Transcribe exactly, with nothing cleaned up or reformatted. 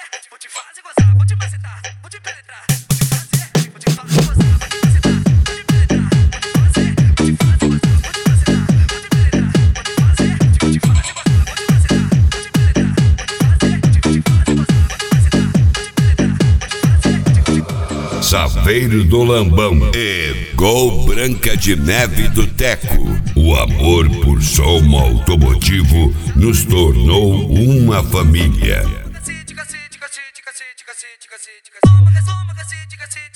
vou te fazer gozar, vou te macetar, vou te penetrar, vou te fazer, vou te fazer gozar, vou te macetar, vou te penetrar, vou te fazer, vou te fazer gozar, vou te macetar, vou te penetrar, vou te fazer, vou te fazer gozar, vou te macetar, vou te penetrar, vou te fazer, vou te fazer gozar, vou te macetar, vou te penetrar, vou te fazer. Saveiro do Lambão e Gol Branca de Neve do Teco. O amor por som automotivo nos tornou uma família. Cacete, cacete, cacete, cacete, cacete, cacete, cacete. Soma, soma, cacete, cacete.